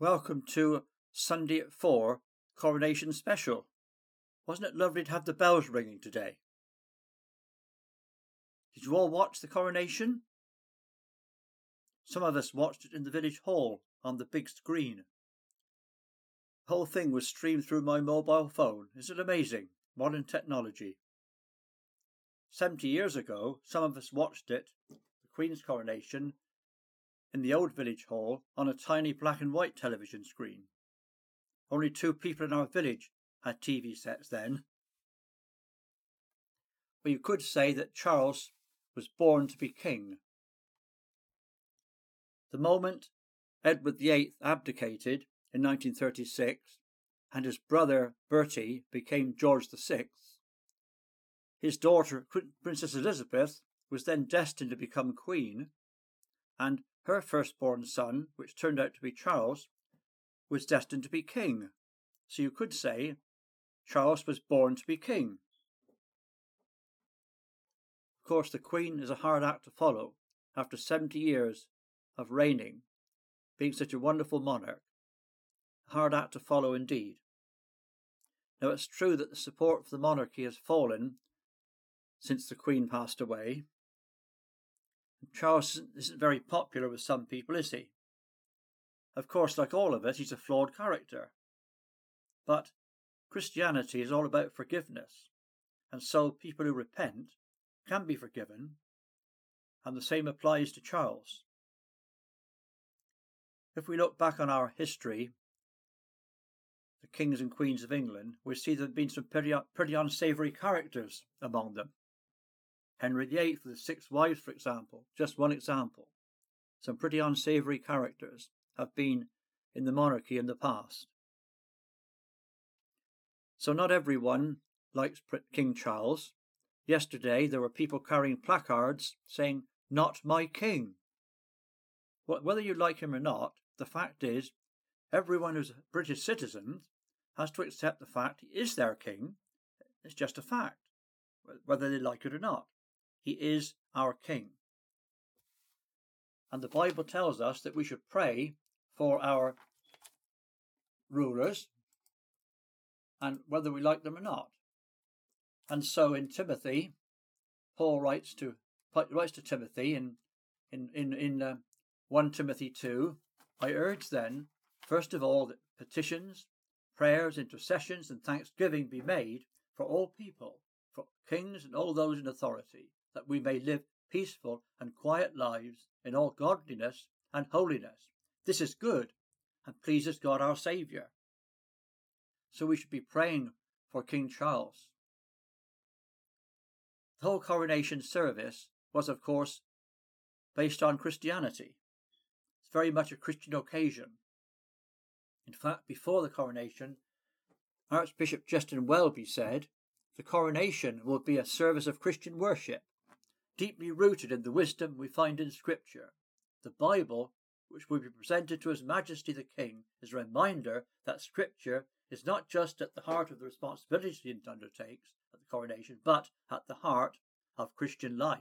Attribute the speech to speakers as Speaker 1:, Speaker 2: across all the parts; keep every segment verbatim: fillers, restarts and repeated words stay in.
Speaker 1: Welcome to Sunday at four Coronation Special. Wasn't it lovely to have the bells ringing today? Did you all watch the coronation? Some of us watched it in the village hall on the big screen. The whole thing was streamed through my mobile phone. Isn't it amazing? Modern technology. Seventy years ago, some of us watched it, the Queen's coronation, in the old village hall on a tiny black and white television screen. Only two people in our village had T V sets then. But you could say that Charles was born to be king. The moment Edward the Eighth abdicated in nineteen thirty-six and his brother Bertie became George the Sixth, his daughter Princess Elizabeth was then destined to become queen, and her firstborn son, which turned out to be Charles, was destined to be king. So you could say Charles was born to be king. Of course, the Queen is a hard act to follow after seventy years of reigning, being such a wonderful monarch. A hard act to follow indeed. Now, it's true that the support for the monarchy has fallen since the Queen passed away. Charles isn't very popular with some people, is he? Of course, like all of us, he's a flawed character. But Christianity is all about forgiveness, and so people who repent can be forgiven, and the same applies to Charles. If we look back on our history, the kings and queens of England, we see there have been some pretty, pretty unsavoury characters among them. Henry the Eighth with his six wives, for example, just one example. Some pretty unsavoury characters have been in the monarchy in the past. So not everyone likes King Charles. Yesterday there were people carrying placards saying, "Not my king." Whether you like him or not, the fact is, everyone who's a British citizen has to accept the fact he is their king. It's just a fact, whether they like it or not. He is our king. And the Bible tells us that we should pray for our rulers, and whether we like them or not. And so in Timothy, Paul writes to writes to Timothy in in in, in uh, First Timothy two, I urge then, first of all, that petitions, prayers, intercessions, and thanksgiving be made for all people, for kings and all those in authority, that we may live peaceful and quiet lives in all godliness and holiness. This is good and pleases God our Saviour. So we should be praying for King Charles. The whole coronation service was, of course, based on Christianity. It's very much a Christian occasion. In fact, before the coronation, Archbishop Justin Welby said, the coronation will be a service of Christian worship, deeply rooted in the wisdom we find in Scripture. The Bible, which will be presented to His Majesty the King, is a reminder that Scripture is not just at the heart of the responsibilities he undertakes at the coronation, but at the heart of Christian life.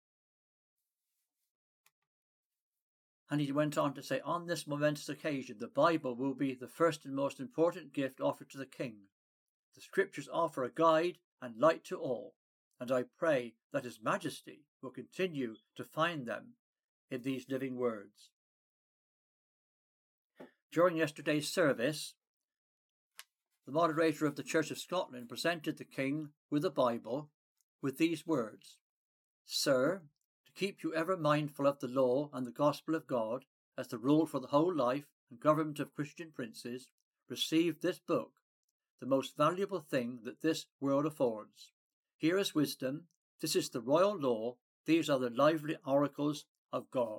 Speaker 1: And he went on to say, on this momentous occasion, the Bible will be the first and most important gift offered to the King. The Scriptures offer a guide and light to all, and I pray that His Majesty will continue to find them in these living words. During yesterday's service, the moderator of the Church of Scotland presented the King with a Bible with these words, Sir, to keep you ever mindful of the law and the gospel of God as the rule for the whole life and government of Christian princes, receive this book, the most valuable thing that this world affords. Here is wisdom, this is the royal law, these are the lively oracles of God.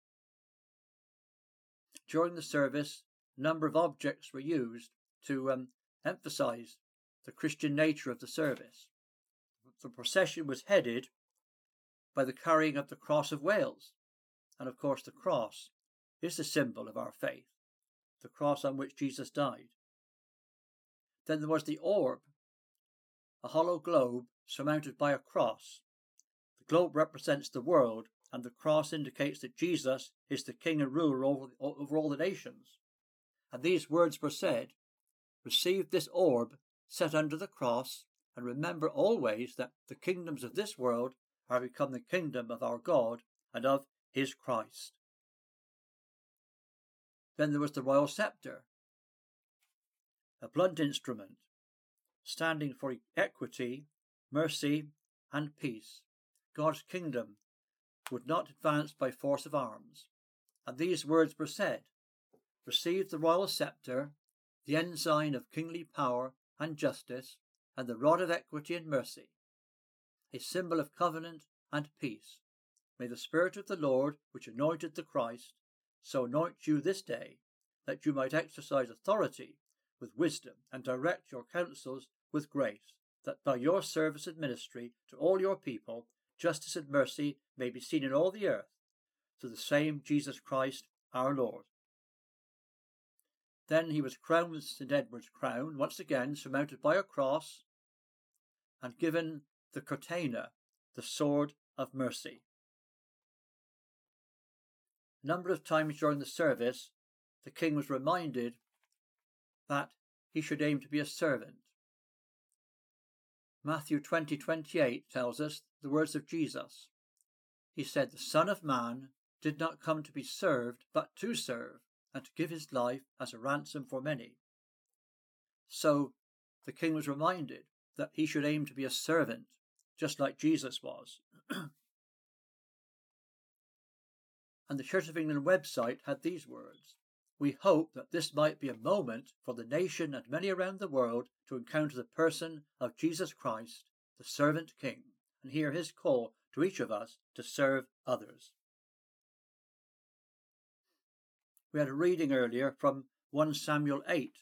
Speaker 1: During the service, a number of objects were used to um, emphasize the Christian nature of the service. The procession was headed by the carrying of the Cross of Wales, and of course the cross is the symbol of our faith, the cross on which Jesus died. Then there was the orb, a hollow globe surmounted by a cross. The globe represents the world, and the cross indicates that Jesus is the king and ruler over, over all the nations. And these words were said, receive this orb set under the cross, and remember always that the kingdoms of this world are become the kingdom of our God and of his Christ. Then there was the royal sceptre, a blunt instrument, standing for equity, mercy, and peace. God's kingdom would not advance by force of arms. And these words were said, receive the royal sceptre, the ensign of kingly power and justice, and the rod of equity and mercy, a symbol of covenant and peace. May the Spirit of the Lord, which anointed the Christ, so anoint you this day, that you might exercise authority with wisdom and direct your counsels with grace, that by your service and ministry to all your people, justice and mercy may be seen in all the earth, through the same Jesus Christ our Lord. Then he was crowned with Saint Edward's crown, once again surmounted by a cross, and given the Cortana, the sword of mercy. A number of times during the service, the king was reminded that he should aim to be a servant. Matthew twenty twenty-eight tells us the words of Jesus. He said, the Son of Man did not come to be served, but to serve, and to give his life as a ransom for many. So the king was reminded that he should aim to be a servant, just like Jesus was. And the Church of England website had these words, we hope that this might be a moment for the nation and many around the world to encounter the person of Jesus Christ, the servant king, and hear his call to each of us to serve others. We had a reading earlier from First Samuel eight,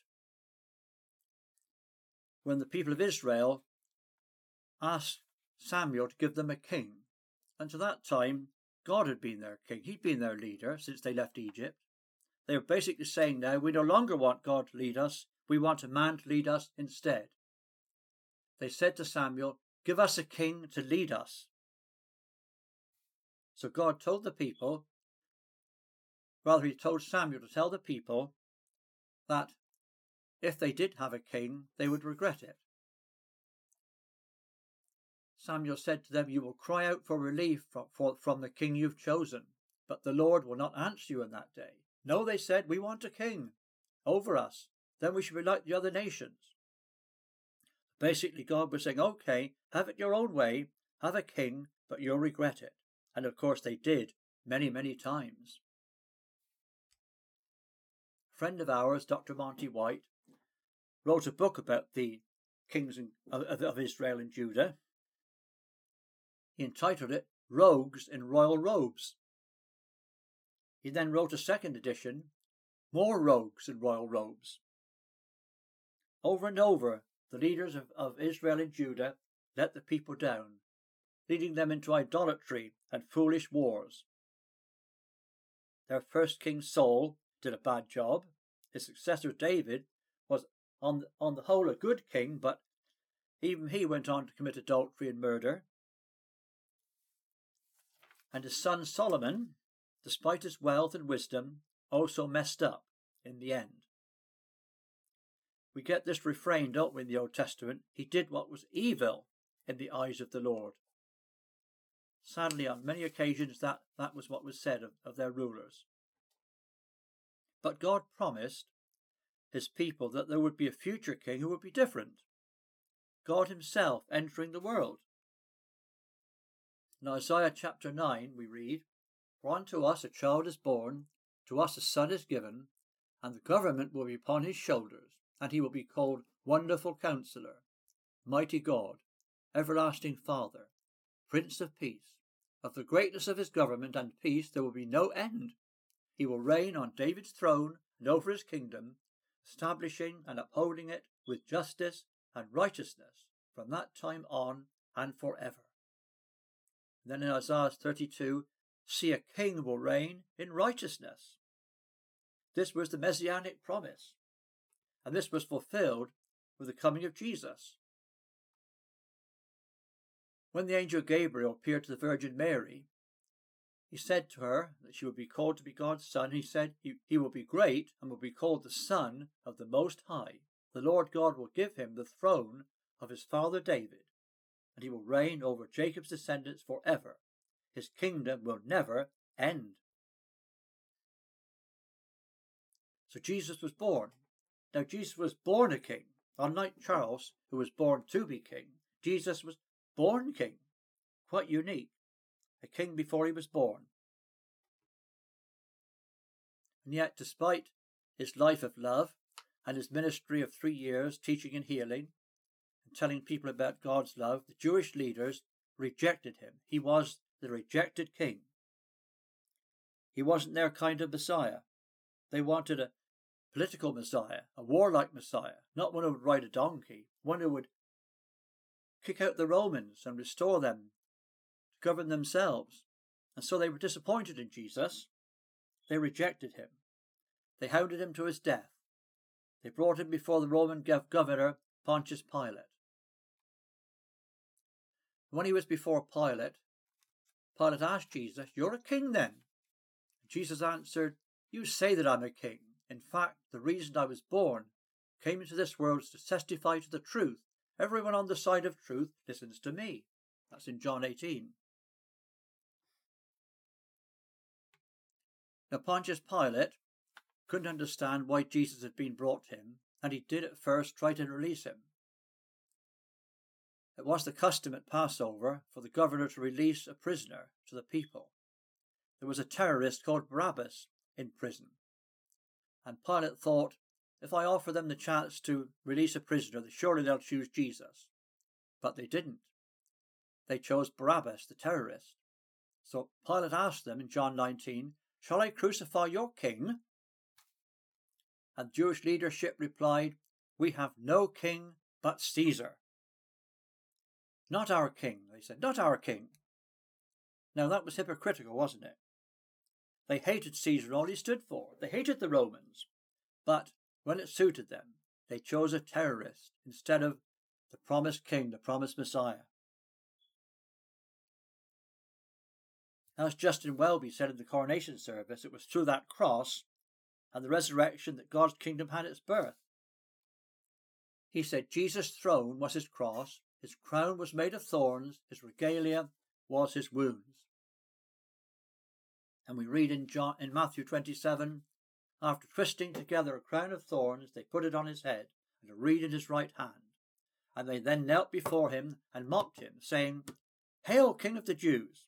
Speaker 1: when the people of Israel asked Samuel to give them a king. And to that time, God had been their king. He'd been their leader since they left Egypt. They were basically saying now, we no longer want God to lead us. We want a man to lead us instead. They said to Samuel, give us a king to lead us. So God told the people, rather he told Samuel to tell the people that if they did have a king, they would regret it. Samuel said to them, you will cry out for relief from, for, from the king you've chosen, but the Lord will not answer you in that day. No, they said, we want a king over us. Then we should be like the other nations. Basically, God was saying, okay, have it your own way, have a king, but you'll regret it. And of course they did, many, many times. A friend of ours, Doctor Monty White, wrote a book about the kings of, of Israel and Judah. He entitled it Rogues in Royal Robes. He then wrote a second edition, More Rogues in Royal Robes. Over and over, the leaders of, of Israel and Judah let the people down, leading them into idolatry and foolish wars. Their first king Saul did a bad job. His successor David was on, on the whole a good king, but even he went on to commit adultery and murder. And his son Solomon, despite his wealth and wisdom, also messed up in the end. We get this refrain, don't we, in the Old Testament? He did what was evil in the eyes of the Lord. Sadly, on many occasions, that, that was what was said of, of their rulers. But God promised his people that there would be a future king who would be different. God himself entering the world. In Isaiah chapter nine we read, for unto us a child is born, to us a son is given, and the government will be upon his shoulders, and he will be called Wonderful Counselor, Mighty God, Everlasting Father, Prince of Peace. Of the greatness of his government and peace there will be no end. He will reign on David's throne and over his kingdom, establishing and upholding it with justice and righteousness from that time on and forever. Then in Isaiah thirty-two, see, a king will reign in righteousness. This was the messianic promise, and this was fulfilled with the coming of Jesus. When the angel Gabriel appeared to the Virgin Mary, he said to her that she would be called to be God's son. He said he, he will be great and will be called the Son of the Most High. The Lord God will give him the throne of his father David, and he will reign over Jacob's descendants forever. His kingdom will never end. So Jesus was born. Now Jesus was born a king. Unlike Charles, who was born to be king, Jesus was born king. Quite unique. A king before he was born. And yet, despite his life of love and his ministry of three years teaching and healing and telling people about God's love, the Jewish leaders rejected him. He was the rejected king. He wasn't their kind of Messiah. They wanted a political Messiah, a warlike Messiah, not one who would ride a donkey, one who would kick out the Romans and restore them to govern themselves. And so they were disappointed in Jesus. They rejected him. They hounded him to his death. They brought him before the Roman governor, Pontius Pilate. When he was before Pilate, Pilate asked Jesus, "You're a king then?" Jesus answered, "You say that I'm a king. In fact, the reason I was born, came into this world to testify to the truth. Everyone on the side of truth listens to me." That's in John eighteen. Now Pontius Pilate couldn't understand why Jesus had been brought to him, and he did at first try to release him. It was the custom at Passover for the governor to release a prisoner to the people. There was a terrorist called Barabbas in prison, and Pilate thought, if I offer them the chance to release a prisoner, surely they'll choose Jesus. But they didn't. They chose Barabbas, the terrorist. So Pilate asked them in John nineteen, "Shall I crucify your king?" And Jewish leadership replied, "We have no king but Caesar." "Not our king," they said, "not our king." Now that was hypocritical, wasn't it? They hated Caesar and all he stood for. They hated the Romans. But when it suited them, they chose a terrorist instead of the promised king, the promised Messiah. As Justin Welby said in the coronation service, it was through that cross and the resurrection that God's kingdom had its birth. He said Jesus' throne was his cross, his crown was made of thorns, his regalia was his wounds. And we read in, John, in Matthew twenty-seven, after twisting together a crown of thorns, they put it on his head and a reed in his right hand. And they then knelt before him and mocked him, saying, "Hail, King of the Jews!"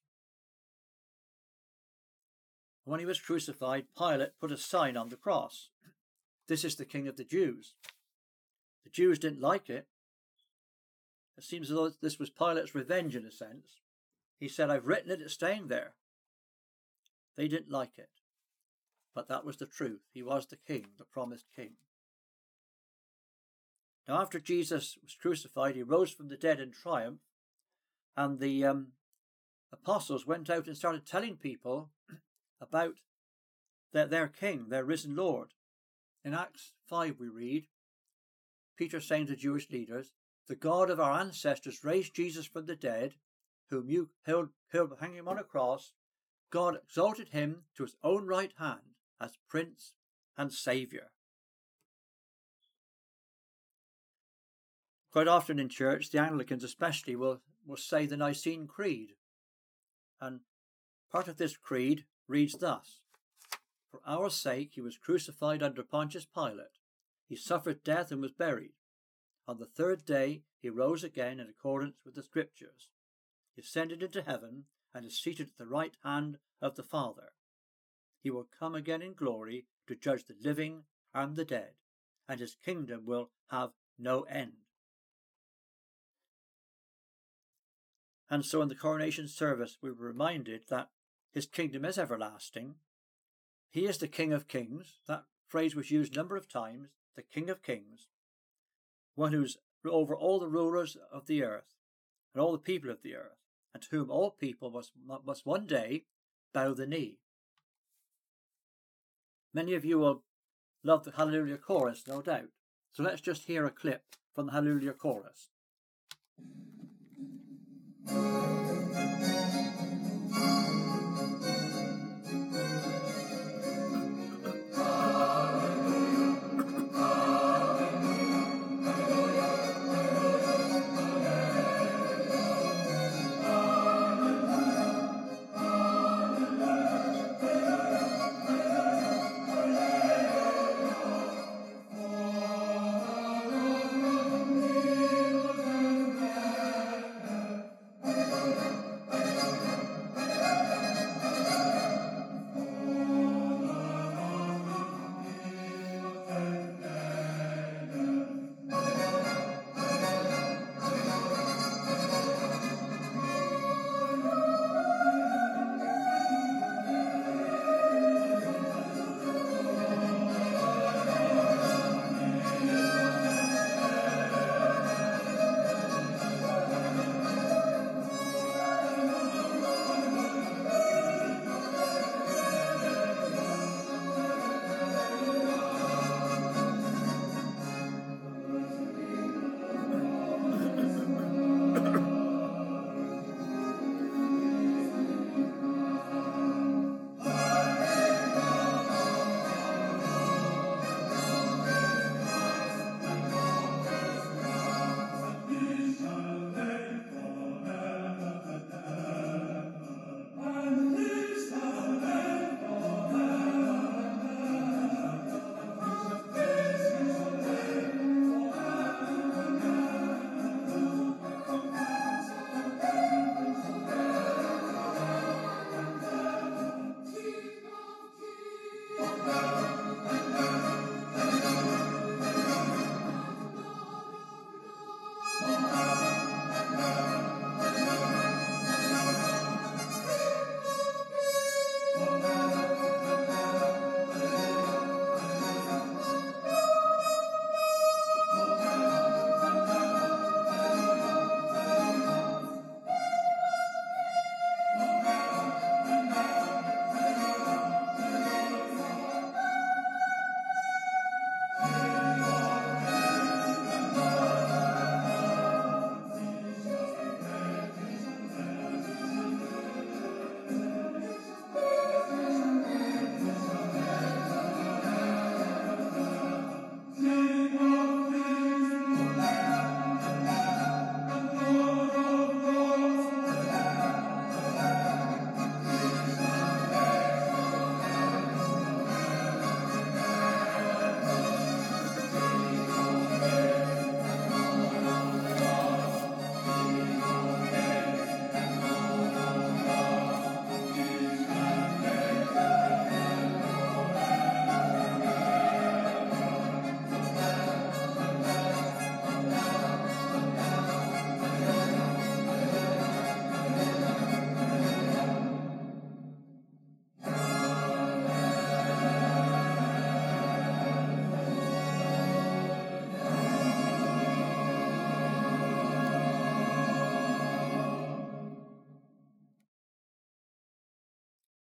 Speaker 1: When he was crucified, Pilate put a sign on the cross. "This is the King of the Jews." The Jews didn't like it. It seems as though this was Pilate's revenge in a sense. He said, "I've written it, it's staying there." They didn't like it. But that was the truth. He was the king, the promised king. Now after Jesus was crucified, he rose from the dead in triumph, and the um, apostles went out and started telling people about their, their king, their risen Lord. In Acts five we read, Peter saying to Jewish leaders, "The God of our ancestors raised Jesus from the dead, whom you held, held hanging on a cross. God exalted him to his own right hand as Prince and Saviour." Quite often in church, the Anglicans especially will, will say the Nicene Creed. And part of this creed reads thus: "For our sake he was crucified under Pontius Pilate. He suffered death and was buried. On the third day he rose again in accordance with the Scriptures. He ascended into heaven and is seated at the right hand of the Father. He will come again in glory to judge the living and the dead, and his kingdom will have no end." And so in the coronation service we were reminded that his kingdom is everlasting. He is the King of Kings. That phrase was used a number of times, the King of Kings, one who's over all the rulers of the earth and all the people of the earth, and to whom all people must, must one day bow the knee. Many of you will love the Hallelujah chorus, no doubt. So let's just hear a clip from the Hallelujah chorus.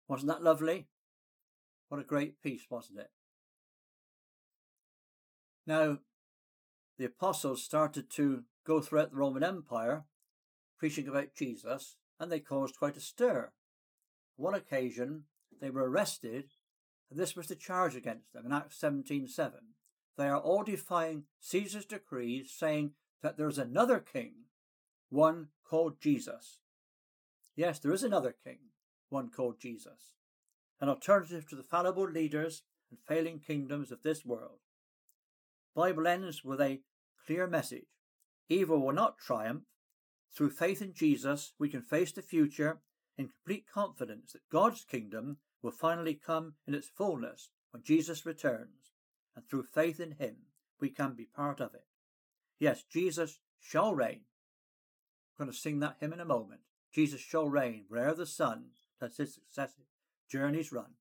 Speaker 1: Wasn't that lovely? What a great peace, wasn't it? Now, the apostles started to go throughout the Roman Empire preaching about Jesus, and they caused quite a stir. On one occasion, they were arrested, and this was the charge against them in Acts seventeen seven. They are all defying Caesar's decrees, saying that there is another king, one called Jesus. Yes, there is another king, one called Jesus, an alternative to the fallible leaders and failing kingdoms of this world. Bible ends with a clear message. Evil will not triumph. Through faith in Jesus, we can face the future in complete confidence that God's kingdom will finally come in its fullness when Jesus returns, and through faith in him, we can be part of it. Yes, Jesus shall reign. We're going to sing that hymn in a moment. Jesus shall reign where'er the sun does his successive journeys run.